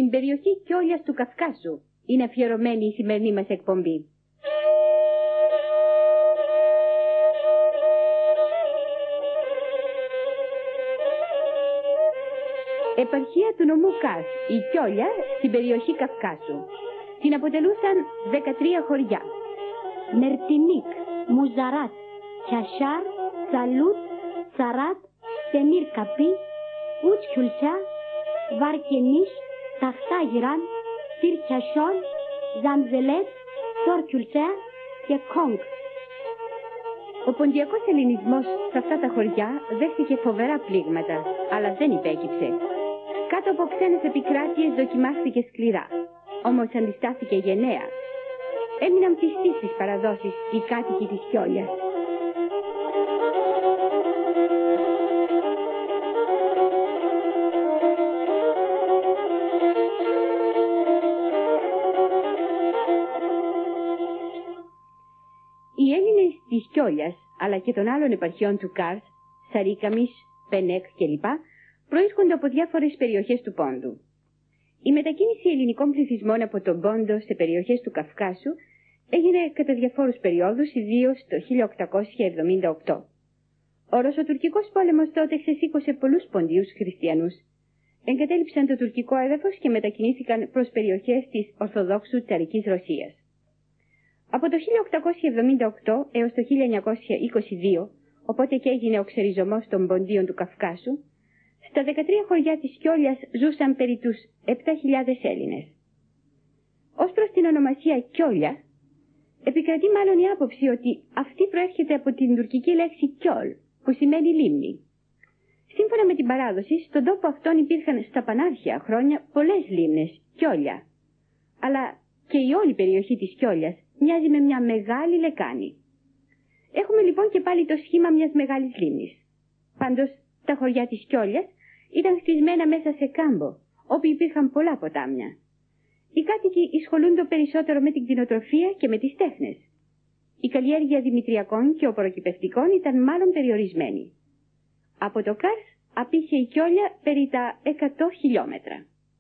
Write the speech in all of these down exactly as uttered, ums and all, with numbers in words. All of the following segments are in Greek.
Στην περιοχή Κιόλιας του Καυκάσου είναι αφιερωμένη η σημερινή μας εκπομπή. Επαρχία του νομού Κάρς, η Κιόλια στην περιοχή Καυκάσου. Την αποτελούσαν δεκατρία χωριά. Μερτινίκ, Μουζαράτ, Τσασάρ, Τσαλούτ, Τσαράτ, Τεμίρ Καπί, Ούτσιουλσιά, Βαρκενίς, Ταχτάγιραν, Τυρκιασόν, Ζαμζελέτ, Τόρκιουλσιά και Κόγκ. Ο ποντιακός ελληνισμός σε αυτά τα χωριά δέχτηκε φοβερά πλήγματα, αλλά δεν υπέκυψε. Κάτω από ξένες επικράτειες δοκιμάστηκε σκληρά, όμως αντιστάθηκε γενναία. Έμειναν πιστοί στις παραδόσεις οι κάτοικοι της Κιόλιας. Οι Έλληνες της Κιόλιας, αλλά και των άλλων επαρχιών του Κάρς, Σαρίκαμης, Πενέκ κλπ, προέρχονται από διάφορες περιοχές του Πόντου. Η μετακίνηση ελληνικών πληθυσμών από τον Πόντο σε περιοχές του Καυκάσου έγινε κατά διαφόρους περιόδους, ιδίως το χίλια οκτακόσια εβδομήντα οκτώ. Ο Ρωσοτουρκικός πόλεμος τότε ξεσήκωσε πολλούς ποντίους χριστιανούς. Εγκατέλειψαν το τουρκικό έδαφος και μετακινήθηκαν προς περιοχές της Ορθοδόξου Τσαρικής Ρωσίας. Από το χίλια οκτακόσια εβδομήντα οκτώ έως το χίλια εννιακόσια είκοσι δύο, οπότε και έγινε ο ξεριζωμός των ποντίων του Καυκάσου, στα δεκατρία χωριά της Κιόλιας ζούσαν περί τους επτά χιλιάδες Έλληνες. Ως προς την ονομασία Κιόλια, επικρατεί μάλλον η άποψη ότι αυτή προέρχεται από την τουρκική λέξη Κιόλ, που σημαίνει λίμνη. Σύμφωνα με την παράδοση, στον τόπο αυτόν υπήρχαν στα πανάρχια χρόνια πολλές λίμνες, Κιόλια. Αλλά και η όλη περιοχή της Κιόλιας μοιάζει με μια μεγάλη λεκάνη. Έχουμε λοιπόν και πάλι το σχήμα μιας μεγάλης λίμνης. Πάντως, τα χωριά της Κιόλιας ήταν χτισμένα μέσα σε κάμπο, όπου υπήρχαν πολλά ποτάμια. Οι κάτοικοι ασχολούνται περισσότερο με την κτηνοτροφία και με τις τέχνες. Η καλλιέργεια δημητριακών και οπωροκυπευτικών ήταν μάλλον περιορισμένη. Από το Κάρς απήχε η Κιόλια περί τα εκατό χιλιόμετρα.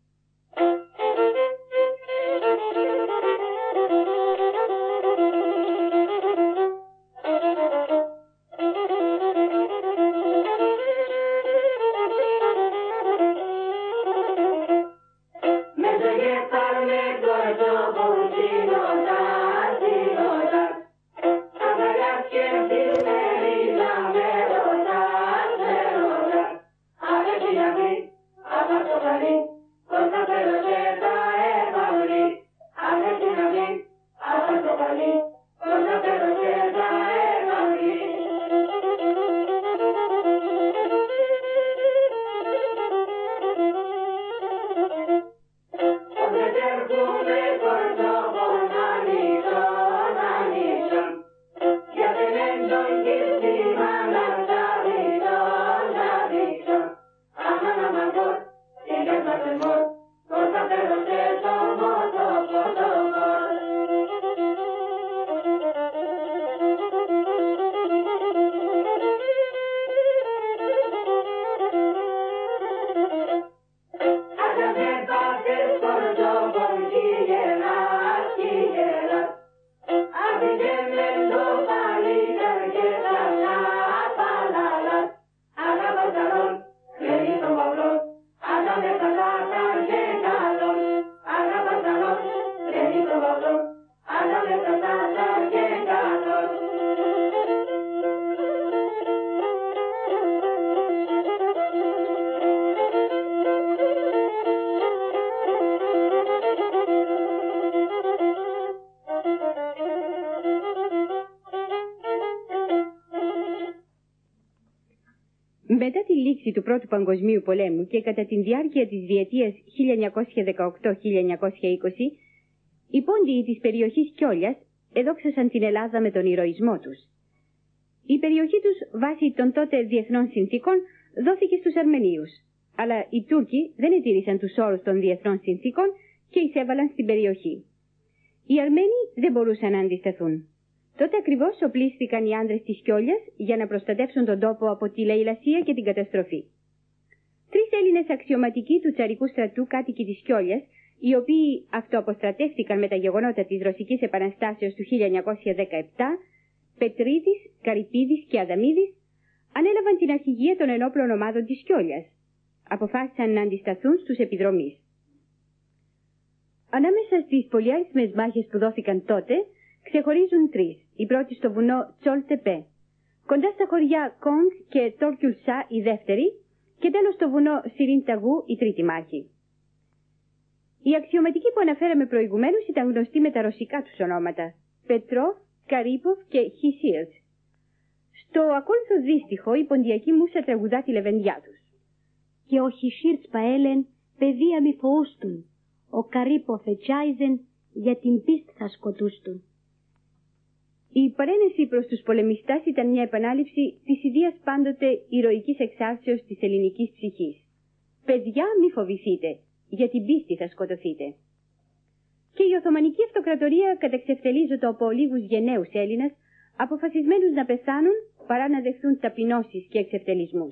Μετά τη λήξη του Πρώτου Παγκοσμίου Πολέμου και κατά τη διάρκεια της διετίας χίλια εννιακόσια δεκαοκτώ με χίλια εννιακόσια είκοσι, οι πόντιοι της περιοχής Κιόλιας εδόξασαν την Ελλάδα με τον ηρωισμό τους. Η περιοχή τους, βάσει των τότε διεθνών συνθήκων, δόθηκε στους Αρμενίους, αλλά οι Τούρκοι δεν ετήρησαν τους όρους των διεθνών συνθήκων και εισέβαλαν στην περιοχή. Οι Αρμένοι δεν μπορούσαν να αντισταθούν. Τότε ακριβώς οπλίστηκαν οι άνδρες της Κιόλιας για να προστατεύσουν τον τόπο από τη λαιλασία και την καταστροφή. Τρεις Έλληνες αξιωματικοί του τσαρικού στρατού, κάτοικοι της Κιόλιας, οι οποίοι αυτοαποστρατεύτηκαν με τα γεγονότα της Ρωσικής Επαναστάσεως του χίλια εννιακόσια δεκαεπτά, Πετρίδης, Καρυπίδης και Αδαμίδης, ανέλαβαν την αρχηγία των ενόπλων ομάδων της Κιόλιας. Αποφάσισαν να αντισταθούν στους επιδρομείς. Ανάμεσα στις πολυάριθμες μάχες που δόθηκαν τότε, ξεχωρίζουν τρεις. Η πρώτη στο βουνό Τσολτεπέ, κοντά στα χωριά Κόγκ και Τόρκιουλσά η δεύτερη, και τέλος στο βουνό Σιρίνταγου η τρίτη μάχη. Οι αξιωματικοί που αναφέραμε προηγουμένως ήταν γνωστοί με τα ρωσικά τους ονόματα, Πετρόφ, Καρίποφ και Χισίρτ. Στο ακόλουθο δύστιχο η ποντιακή μούσα τραγουδά τη λεβενδιά τους. Και ο Χισίρτ παέλεν, παιδεία μη φοούστουν, ο Καρίποφ ετσάιζεν, για την πίστη θα σκοτούστουν. Η παρένεση προς τους πολεμιστάς ήταν μια επανάληψη της ιδίας πάντοτε ηρωικής εξάρσεως της ελληνικής ψυχής. Παιδιά μη φοβηθείτε, για την πίστη θα σκοτωθείτε. Και η Οθωμανική Αυτοκρατορία κατεξευτελίζεται από λίγους γενναίους Έλληνας, αποφασισμένους να πεθάνουν παρά να δεχθούν ταπεινώσεις και εξευτελισμούς.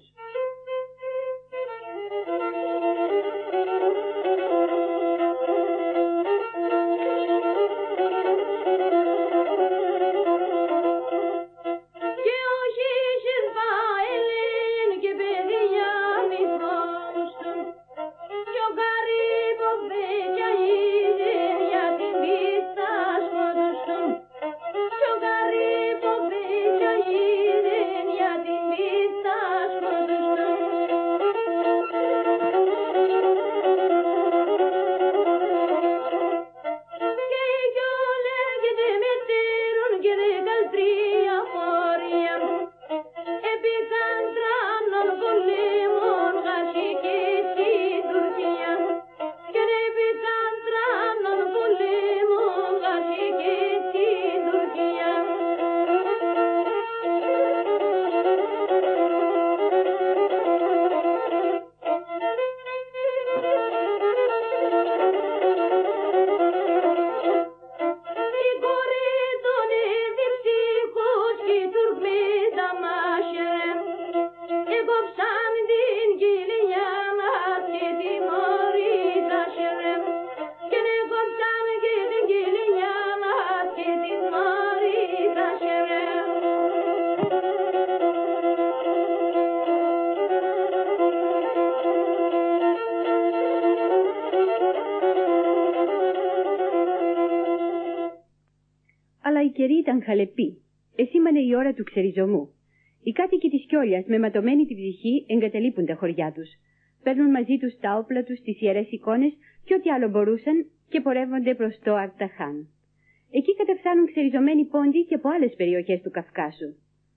Αλλά η καιρή ήταν χαλεπή. Εσήμανε η ώρα του ξεριζωμού. Οι κάτοικοι της Κιόλιας, με ματωμένη την ψυχή, εγκαταλείπουν τα χωριά τους. Παίρνουν μαζί τους τα όπλα τους, τις ιερές εικόνες και ό,τι άλλο μπορούσαν και πορεύονται προς το Αρταχάν. Εκεί καταφθάνουν ξεριζωμένοι πόντοι και από άλλες περιοχές του Καυκάσου.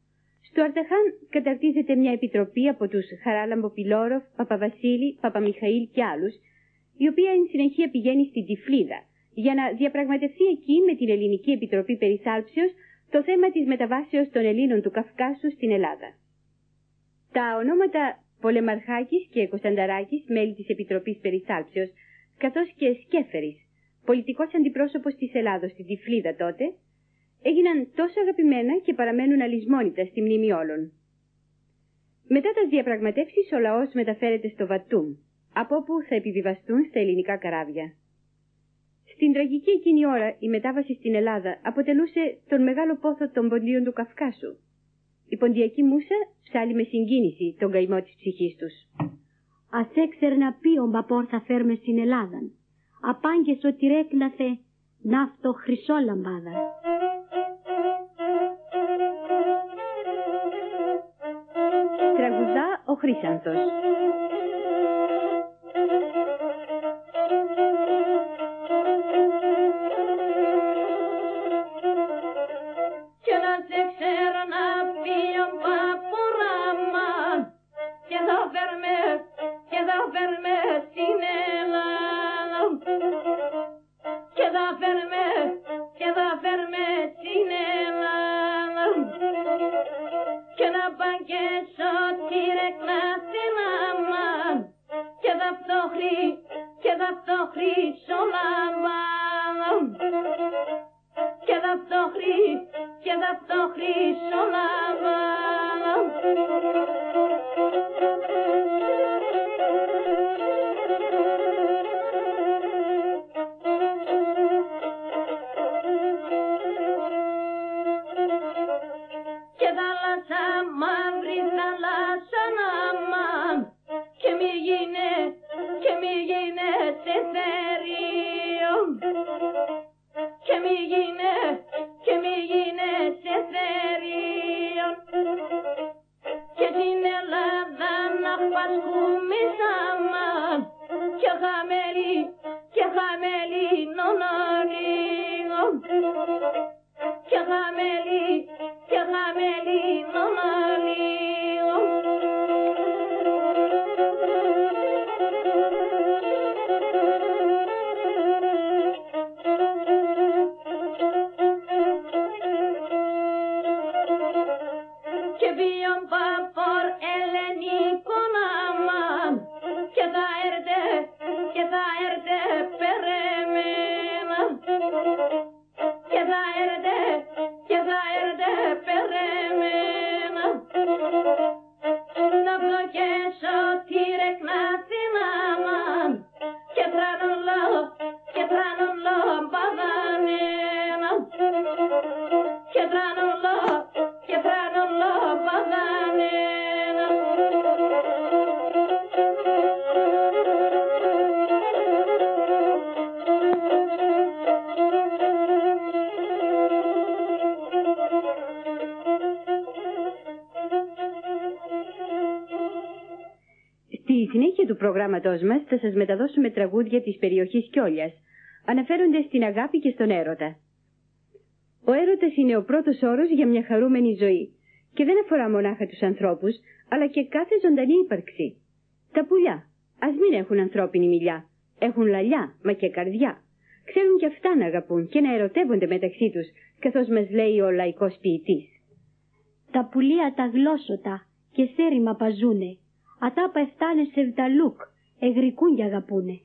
Στο Αρταχάν καταρτίζεται μια επιτροπή από τους Χαράλαμπο Πιλόροφ, Παπαβασίλη, Παπαμιχαήλ και άλλους, η οποία εν συνεχεία πηγαίνει στην Τυφλίδα για να διαπραγματευτεί εκεί με την Ελληνική Επιτροπή Περιθάλψεως το θέμα της μεταβάσεως των Ελλήνων του Καυκάσου στην Ελλάδα. Τα ονόματα Πολεμαρχάκης και Κωνστανταράκης, μέλη της Επιτροπής Περιθάλψεως, καθώς και Σκέφερης, πολιτικός αντιπρόσωπος της Ελλάδος στην Τυφλίδα τότε, έγιναν τόσο αγαπημένα και παραμένουν αλυσμόνητα στη μνήμη όλων. Μετά τις διαπραγματεύσεις ο λαός μεταφέρεται στο Βατούμ, από όπου θα επιβιβαστούν στα ελληνικά καράβια. Στην τραγική εκείνη ώρα η μετάβαση στην Ελλάδα αποτελούσε τον μεγάλο πόθο των ποντίων του Καυκάσου. Η ποντιακή μούσα ψάλει με συγκίνηση τον καημό της ψυχής τους. Ας έξερνα πει ο μπαπόρ θα φέρμε στην Ελλάδα. Απάγγες ότι ρέκλαθε ναύτο χρυσό λαμπάδα. Τραγουδά ο Χρύσανθος. σε θερίο και μη γίνε, και μη γίνε σε θερίο και στην Ελλάδα να πασκούμε σαμάν και χαμέλη, και χαμέλη νονόλιο και χαμέλη, και χαμέλη νονόλιο. Και βιον παπορ ελληνικό ναμάν και θα έρθε, και θα έρθε περέμενα και θα έρθε, και θα έρθε περέμενα να βλοκέσω τη ρεκνά την αμάν και τρανολό, και τρανολό μπαδανένα και τρανολό, και τρανολό μπαδανένα. Στη συνέχεια του προγράμματός μας θα σας μεταδώσουμε τραγούδια της περιοχής Κιόλιας, αναφέρονται στην αγάπη και στον έρωτα. Ο έρωτας είναι ο πρώτος όρος για μια χαρούμενη ζωή και δεν αφορά μονάχα τους ανθρώπους, αλλά και κάθε ζωντανή ύπαρξη. Τα πουλιά, ας μην έχουν ανθρώπινη μιλιά, έχουν λαλιά, μα και καρδιά. Ξέρουν κι αυτά να αγαπούν και να ερωτεύονται μεταξύ τους, καθώς μας λέει ο λαϊκός ποιητής. Τα πουλία τα γλώσσοτα και σέρημα παζούνε, ατάπα εφτάνε σε βδαλούκ, εγρικούν κι αγαπούνε.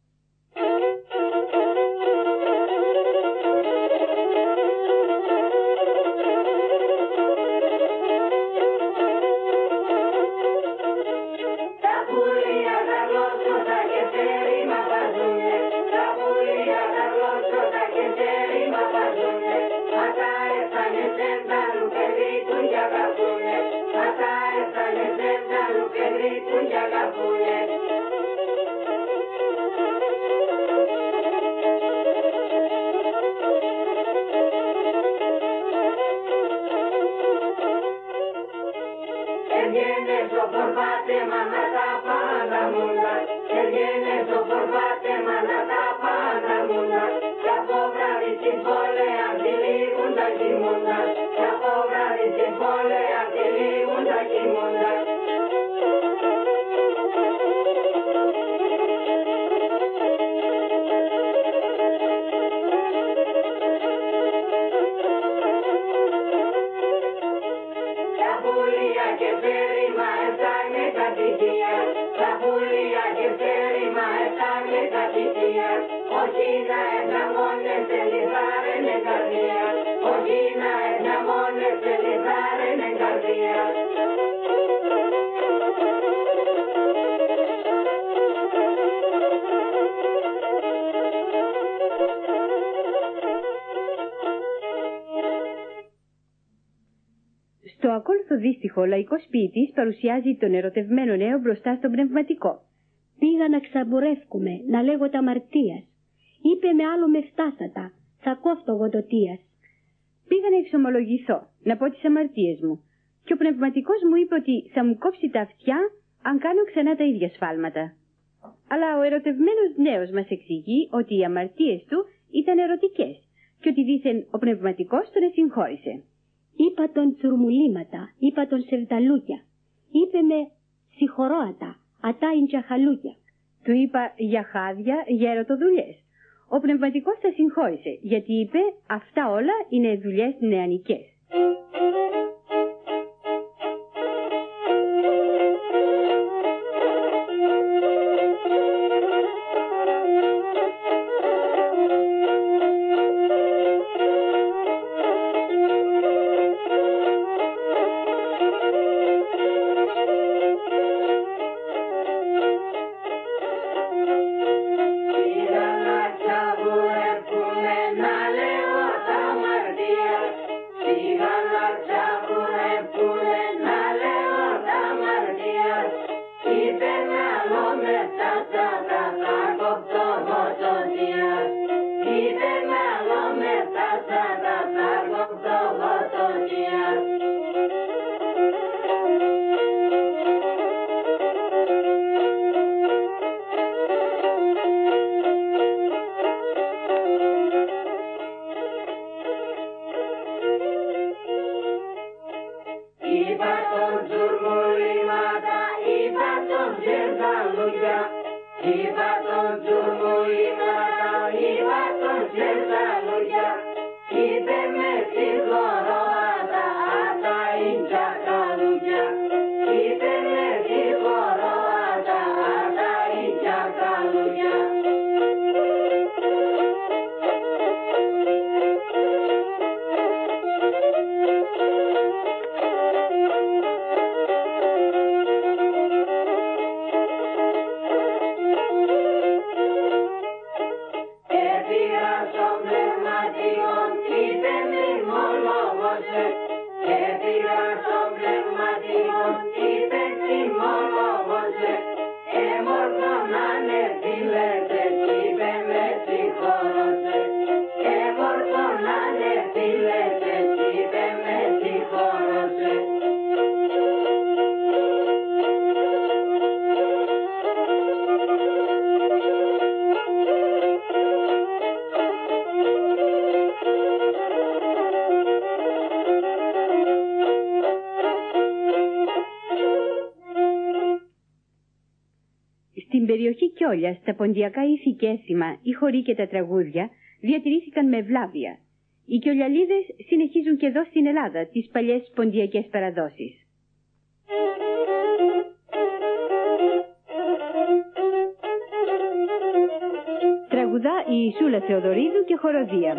Στο ακόλουθο δύστιχο, ο λαϊκός ποιητής παρουσιάζει τον ερωτευμένο νέο μπροστά στον πνευματικό. Πήγα να ξαμπορεύκουμε, να λέγω τα αμαρτίας. Είπε με άλλο με φτάσατα, θα κόφτω γοντοτίας. Πήγα να εξομολογηθώ, να πω τις αμαρτίες μου. Και ο πνευματικός μου είπε ότι θα μου κόψει τα αυτιά αν κάνω ξανά τα ίδια σφάλματα. Αλλά ο ερωτευμένος νέος μας εξηγεί ότι οι αμαρτίες του ήταν ερωτικές και ότι δήθεν ο πνευματικός τον εσυγχώρησε. Είπα τον τσουρμουλήματα, είπα τον σεβδαλούκια. Είπε με συγχωρώατα, ατά είναι τζαχαλούκια. Του είπα για χάδια, για ερωτοδουλειές. Ο πνευματικός τα συγχώρησε, γιατί είπε αυτά όλα είναι δουλειές νεανικές. Πήγα να κιόλας τα ποντιακά ήθη και έθιμα, οι χοροί και τα τραγούδια διατηρήθηκαν με ευλάβεια. Οι κιολιαλίδες συνεχίζουν και εδώ στην Ελλάδα τις παλιές ποντιακές παραδόσεις. Τραγουδά η Σούλα Θεοδωρίδου και χοροδία.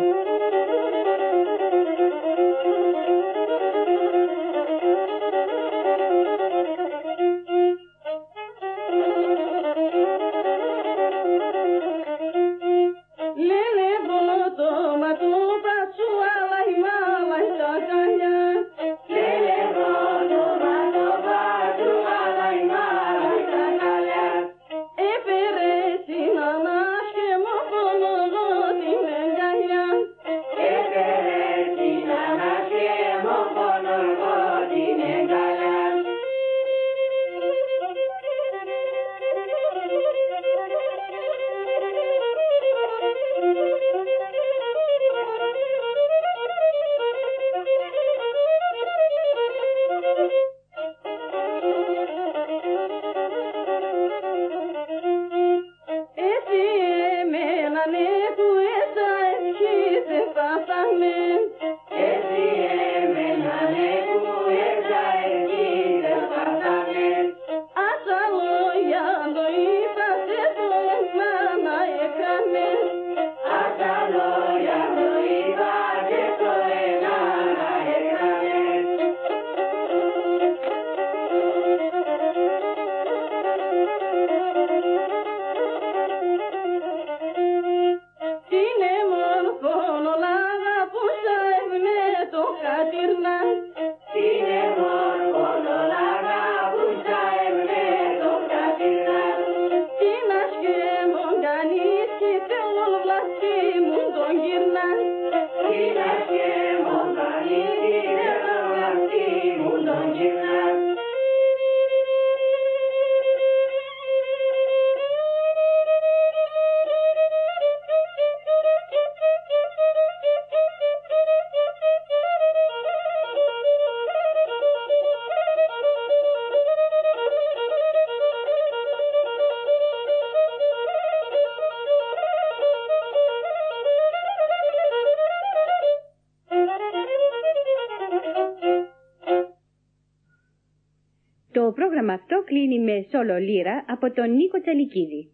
Το πρόγραμμα αυτό κλείνει με σόλο λύρα από τον Νίκο Τσαλικίδη.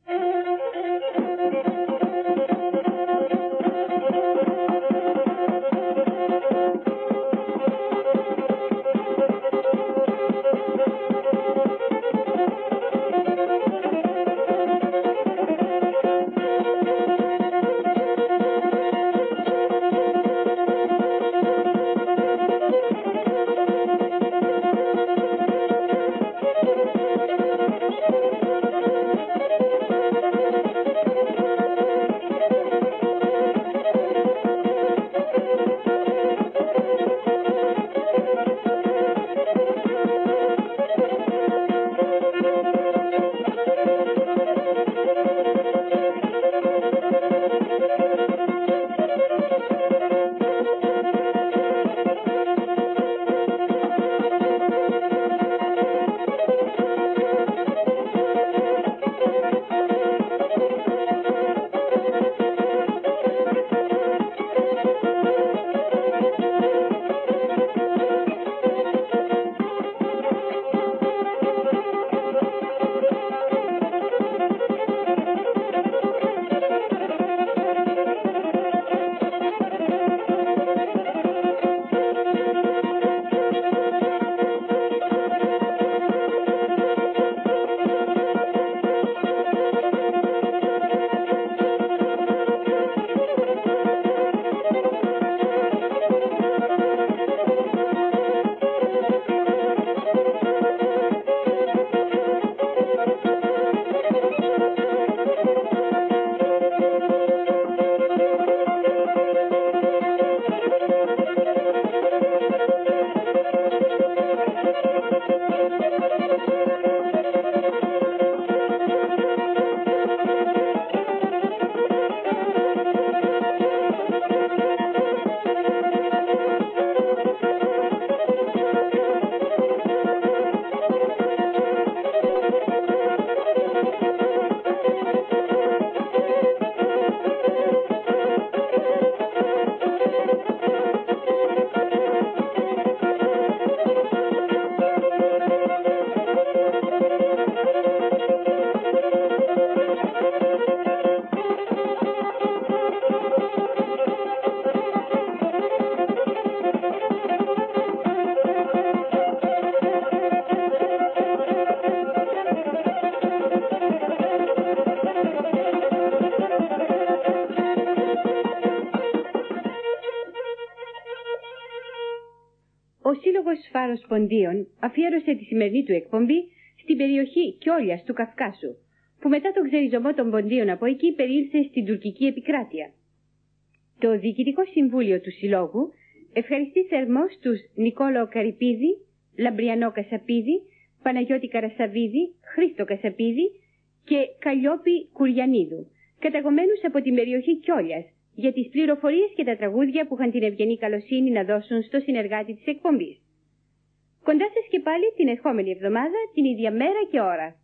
Ο Σύλλογος Φάρος Ποντίων αφιέρωσε τη σημερινή του εκπομπή στην περιοχή Κιόλιας του Καυκάσου, που μετά τον ξεριζωμό των Ποντίων από εκεί περιήλθε στην τουρκική επικράτεια. Το Διοικητικό Συμβούλιο του Συλλόγου ευχαριστεί θερμός τους Νικόλαο Καρυπίδη, Λαμπριανό Κασαπίδη, Παναγιώτη Καρασαβίδη, Χρήστο Κασαπίδη και Καλλιόπη Κουριανίδου, καταγωμένους από την περιοχή Κιόλιας, για τις πληροφορίες και τα τραγούδια που είχαν την ευγενή καλοσύνη να δώσουν στο συνεργάτη της εκπομπής. Κοντά σας και πάλι την ερχόμενη εβδομάδα, την ίδια μέρα και ώρα.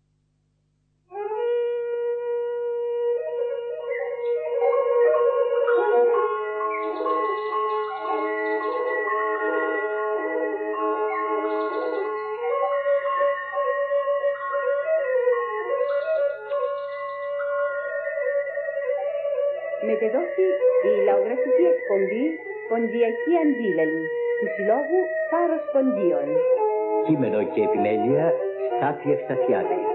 Μετεδόθη η λαογραφική εκπομπή «Ποντιακή Αντίλαλη» του Συλλόγου Φάρος Ποντίων. Κείμενο και επιμέλεια Στάθη Ευσταθιάδη.